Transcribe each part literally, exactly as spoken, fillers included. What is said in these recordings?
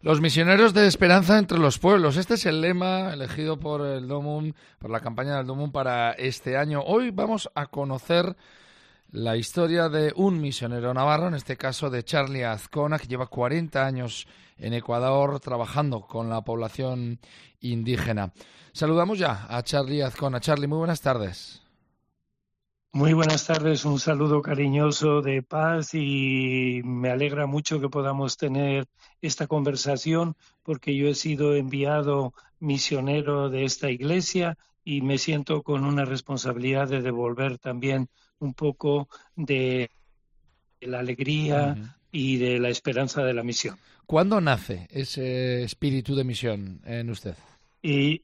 Los misioneros de esperanza entre los pueblos. Este es el lema elegido por el Domum, por la campaña del Domum para este año. Hoy vamos a conocer la historia de un misionero navarro, en este caso de Charlie Azcona, que lleva cuarenta años en Ecuador trabajando con la población indígena. Saludamos ya a Charlie Azcona. Charlie, muy buenas tardes. Muy buenas tardes, un saludo cariñoso de paz y me alegra mucho que podamos tener esta conversación porque yo he sido enviado misionero de esta iglesia y me siento con una responsabilidad de devolver también un poco de la alegría Uh-huh. y de la esperanza de la misión. ¿Cuándo nace ese espíritu de misión en usted? Y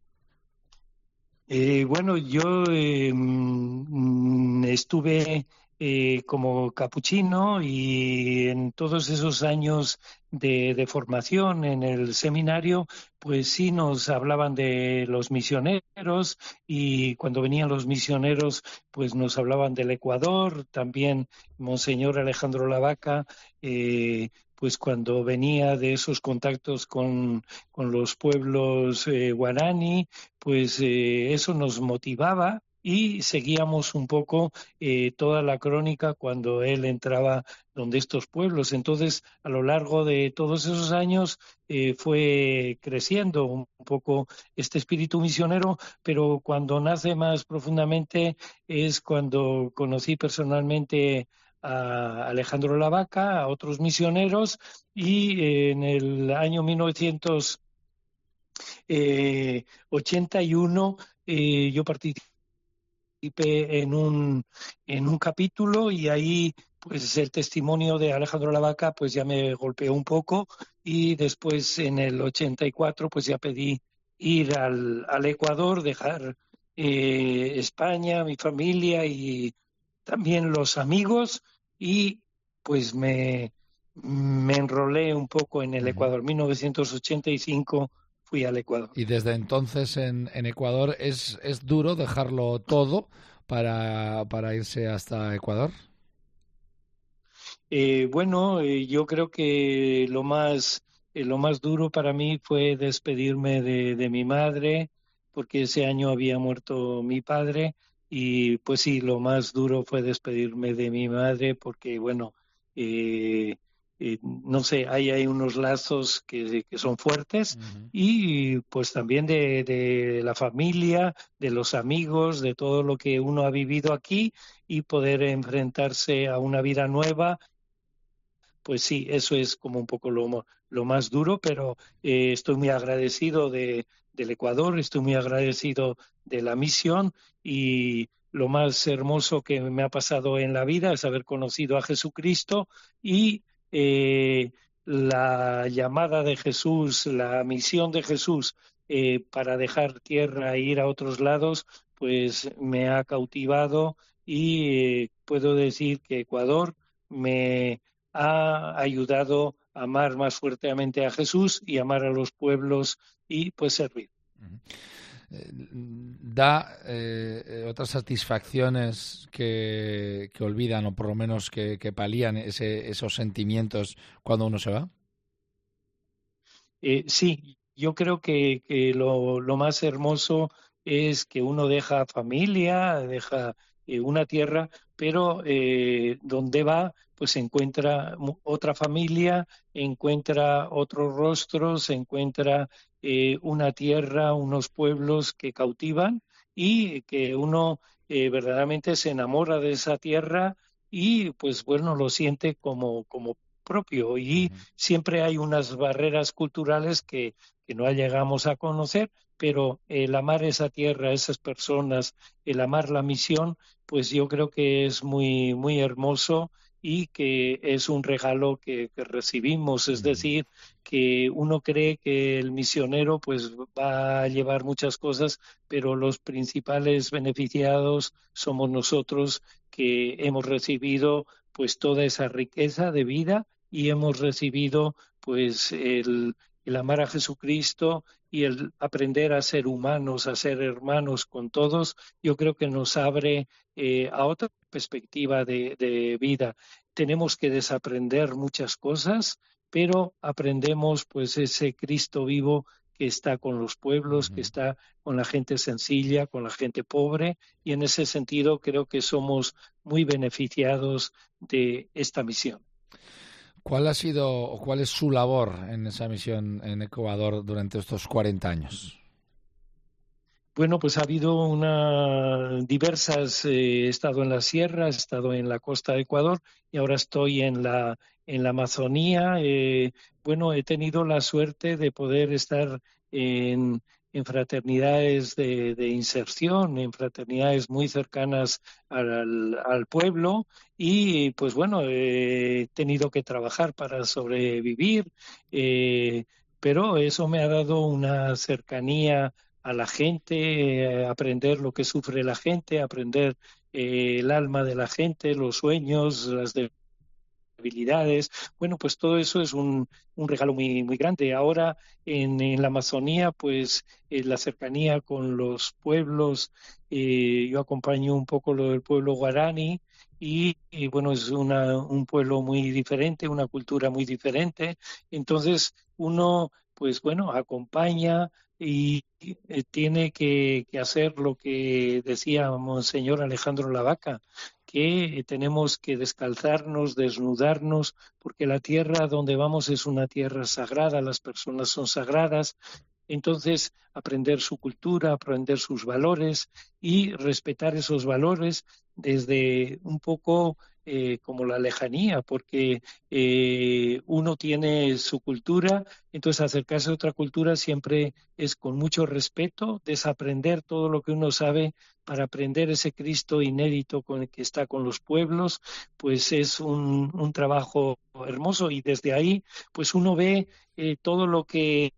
Eh, bueno, yo eh, mm, estuve eh, como capuchino y en todos esos años de, de formación en el seminario, pues sí nos hablaban de los misioneros y cuando venían los misioneros, pues nos hablaban del Ecuador, también Monseñor Alejandro Lavaca, eh, pues cuando venía de esos contactos con, con los pueblos eh, guaraní, pues eh, eso nos motivaba y seguíamos un poco eh, toda la crónica cuando él entraba donde estos pueblos. Entonces, a lo largo de todos esos años eh, fue creciendo un poco este espíritu misionero, pero cuando nace más profundamente es cuando conocí personalmente a Alejandro Lavaca, a otros misioneros, y eh, en el año mil novecientos eh, ochenta y uno eh, yo participé en un, en un capítulo y ahí pues el testimonio de Alejandro Lavaca pues ya me golpeó un poco y después en el ochenta y cuatro pues ya pedí ir al, al Ecuador, dejar eh, España, mi familia y también los amigos y pues me, me enrolé un poco en el Uh-huh. Ecuador. mil novecientos ochenta y cinco fui al Ecuador. Y desde entonces en, en Ecuador es, es duro dejarlo todo para, para irse hasta Ecuador. Eh, bueno, eh, yo creo que lo más, eh, lo más duro para mí fue despedirme de, de mi madre, porque ese año había muerto mi padre, y pues sí, lo más duro fue despedirme de mi madre, porque bueno, eh, eh, no sé, hay, hay unos lazos que, que son fuertes, Uh-huh. y pues también de, de la familia, de los amigos, de todo lo que uno ha vivido aquí, y poder enfrentarse a una vida nueva pues sí, eso es como un poco lo, lo más duro, pero eh, estoy muy agradecido de, del Ecuador, estoy muy agradecido de la misión y lo más hermoso que me ha pasado en la vida es haber conocido a Jesucristo y eh, la llamada de Jesús, la misión de Jesús eh, para dejar tierra e ir a otros lados, pues me ha cautivado y eh, puedo decir que Ecuador me ha ayudado a amar más fuertemente a Jesús y amar a los pueblos y pues servir. Uh-huh. Eh, da eh, otras satisfacciones que, que olvidan o por lo menos que, que palían ese, esos sentimientos cuando uno se va. Eh, sí, yo creo que, que lo, lo, más hermoso es que uno deja familia, deja eh, una tierra, pero eh, donde va, pues encuentra otra familia, encuentra otros rostros, encuentra eh, una tierra, unos pueblos que cautivan y que uno eh, verdaderamente se enamora de esa tierra y pues bueno, lo siente como, como propio y Uh-huh. siempre hay unas barreras culturales que, que no llegamos a conocer, pero el amar esa tierra, esas personas, el amar la misión, pues yo creo que es muy, muy hermoso y que es un regalo que, que recibimos, es Uh-huh. decir, que uno cree que el misionero pues va a llevar muchas cosas, pero los principales beneficiados somos nosotros que hemos recibido pues toda esa riqueza de vida y hemos recibido pues el, el amar a Jesucristo y el aprender a ser humanos, a ser hermanos con todos, yo creo que nos abre eh, a otra perspectiva de, de vida. Tenemos que desaprender muchas cosas, pero aprendemos pues ese Cristo vivo que está con los pueblos, Ujú. que está con la gente sencilla, con la gente pobre, y en ese sentido creo que somos muy beneficiados de esta misión. ¿Cuál ha sido o cuál es su labor en esa misión en Ecuador durante estos cuarenta años? Bueno, pues ha habido una diversas, eh, he estado en la sierra, he estado en la costa de Ecuador y ahora estoy en la, en la Amazonía. Eh, bueno, he tenido la suerte de poder estar en, en fraternidades de, de inserción, en fraternidades muy cercanas al, al pueblo y pues bueno, he tenido que trabajar para sobrevivir, eh, pero eso me ha dado una cercanía a la gente, eh, aprender lo que sufre la gente, aprender eh, el alma de la gente, los sueños, las debilidades. Bueno, pues todo eso es un, un regalo muy, muy grande. Ahora en, en la Amazonía, pues eh, la cercanía con los pueblos, eh, yo acompaño un poco lo del pueblo guaraní. Y, y bueno, es una, un pueblo muy diferente, una cultura muy diferente. Entonces, uno, pues bueno, acompaña y eh, tiene que, que hacer lo que decía Monseñor Alejandro Lavaca, que tenemos que descalzarnos, desnudarnos, porque la tierra donde vamos es una tierra sagrada, las personas son sagradas. Entonces, aprender su cultura, aprender sus valores y respetar esos valores desde un poco eh, como la lejanía, porque eh, uno tiene su cultura, entonces acercarse a otra cultura siempre es con mucho respeto, desaprender todo lo que uno sabe para aprender ese Cristo inédito con el que está con los pueblos, pues es un, un trabajo hermoso y desde ahí pues uno ve eh, todo lo que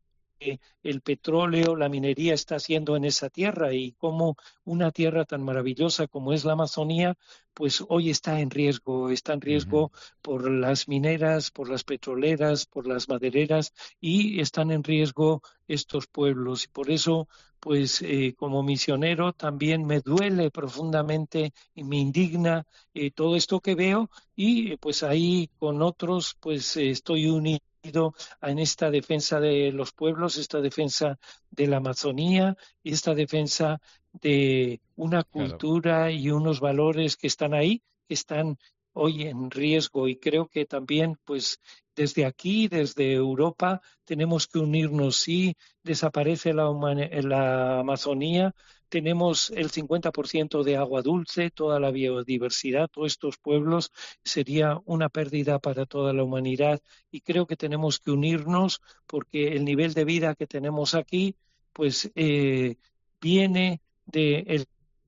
el petróleo, la minería está haciendo en esa tierra y cómo una tierra tan maravillosa como es la Amazonía, pues hoy está en riesgo, está en Ujú. riesgo por las mineras, por las petroleras, por las madereras y están en riesgo estos pueblos. Y por eso, pues eh, como misionero también me duele profundamente y me indigna eh, todo esto que veo y eh, pues ahí con otros pues eh, estoy unido en esta defensa de los pueblos, esta defensa de la Amazonía y esta defensa de una Claro. cultura y unos valores que están ahí, que están hoy en riesgo. Y creo que también, pues, desde aquí, desde Europa, tenemos que unirnos. Si desaparece la, la Amazonía, tenemos el cincuenta por ciento de agua dulce, toda la biodiversidad, todos estos pueblos, sería una pérdida para toda la humanidad y creo que tenemos que unirnos porque el nivel de vida que tenemos aquí pues eh, viene del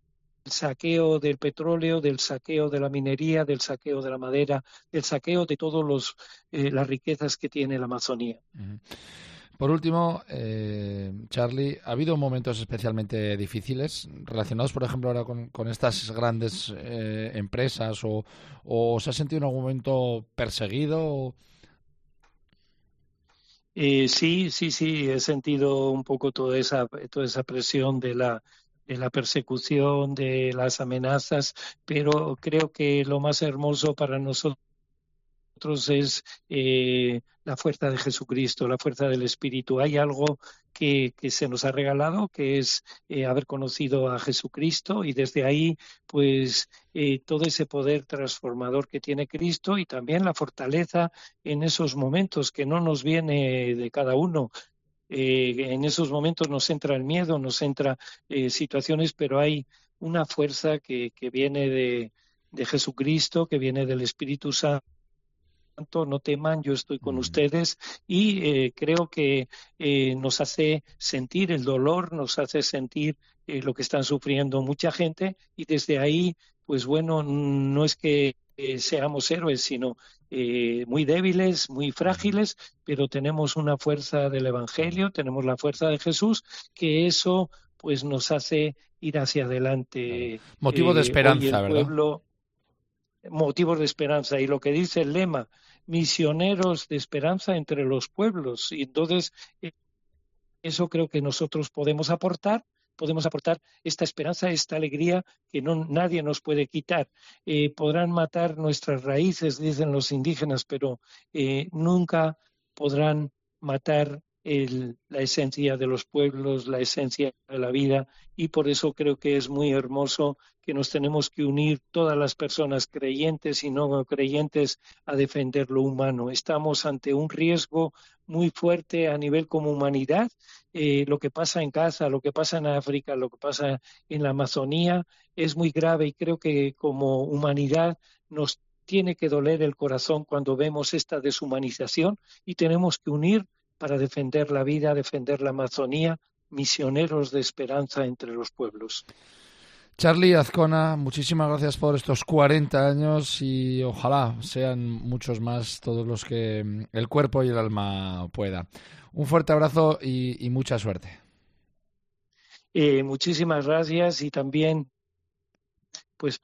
saqueo del petróleo, del saqueo de la minería, del saqueo de la madera, del saqueo de todas eh, las riquezas que tiene la Amazonía. Ujú. Por último, eh, Charlie, ¿ha habido momentos especialmente difíciles relacionados, por ejemplo, ahora con, con estas grandes eh, empresas o, o se ha sentido en algún momento perseguido? Eh, sí, sí, sí, he sentido un poco toda esa, toda esa presión de la, de la persecución, de las amenazas, pero creo que lo más hermoso para nosotros es eh, la fuerza de Jesucristo, la fuerza del Espíritu. Hay algo que, que se nos ha regalado, que es eh, haber conocido a Jesucristo y desde ahí, pues, eh, todo ese poder transformador que tiene Cristo y también la fortaleza en esos momentos que no nos viene de cada uno. Eh, en esos momentos nos entra el miedo, nos entra eh, situaciones, pero hay una fuerza que, que viene de, de Jesucristo, que viene del Espíritu Santo. No teman, yo estoy con Mm. ustedes y eh, creo que eh, nos hace sentir el dolor, nos hace sentir eh, lo que están sufriendo mucha gente y desde ahí, pues bueno, no es que eh, seamos héroes, sino eh, muy débiles, muy Ujú. frágiles, pero tenemos una fuerza del Claro, Evangelio, tenemos la fuerza de Jesús, que eso pues nos hace ir hacia claro. adelante. Motivo de Eh, hoy esperanza, el ¿verdad? pueblo motivos de esperanza. Y lo que dice el lema, misioneros de esperanza entre los pueblos. Y entonces, eh, eso creo que nosotros podemos aportar podemos aportar esta esperanza, esta alegría que no, nadie nos puede quitar. Eh, podrán matar nuestras raíces, dicen los indígenas, pero eh, nunca podrán matar el, la esencia de los pueblos, la esencia de la vida, y por eso creo que es muy hermoso que nos tenemos que unir todas las personas creyentes y no creyentes a defender lo humano. Estamos ante un riesgo muy fuerte a nivel como humanidad. Eh, lo que pasa en Gaza, lo que pasa en África, lo que pasa en la Amazonía es muy grave, y creo que como humanidad nos tiene que doler el corazón cuando vemos esta deshumanización, y tenemos que unir para defender la vida, defender la Amazonía, misioneros de esperanza entre los pueblos. Charly Azcona, muchísimas gracias por estos cuarenta años y ojalá sean muchos más todos los que el cuerpo y el alma pueda. Un fuerte abrazo y, y mucha suerte. Eh, muchísimas gracias, y también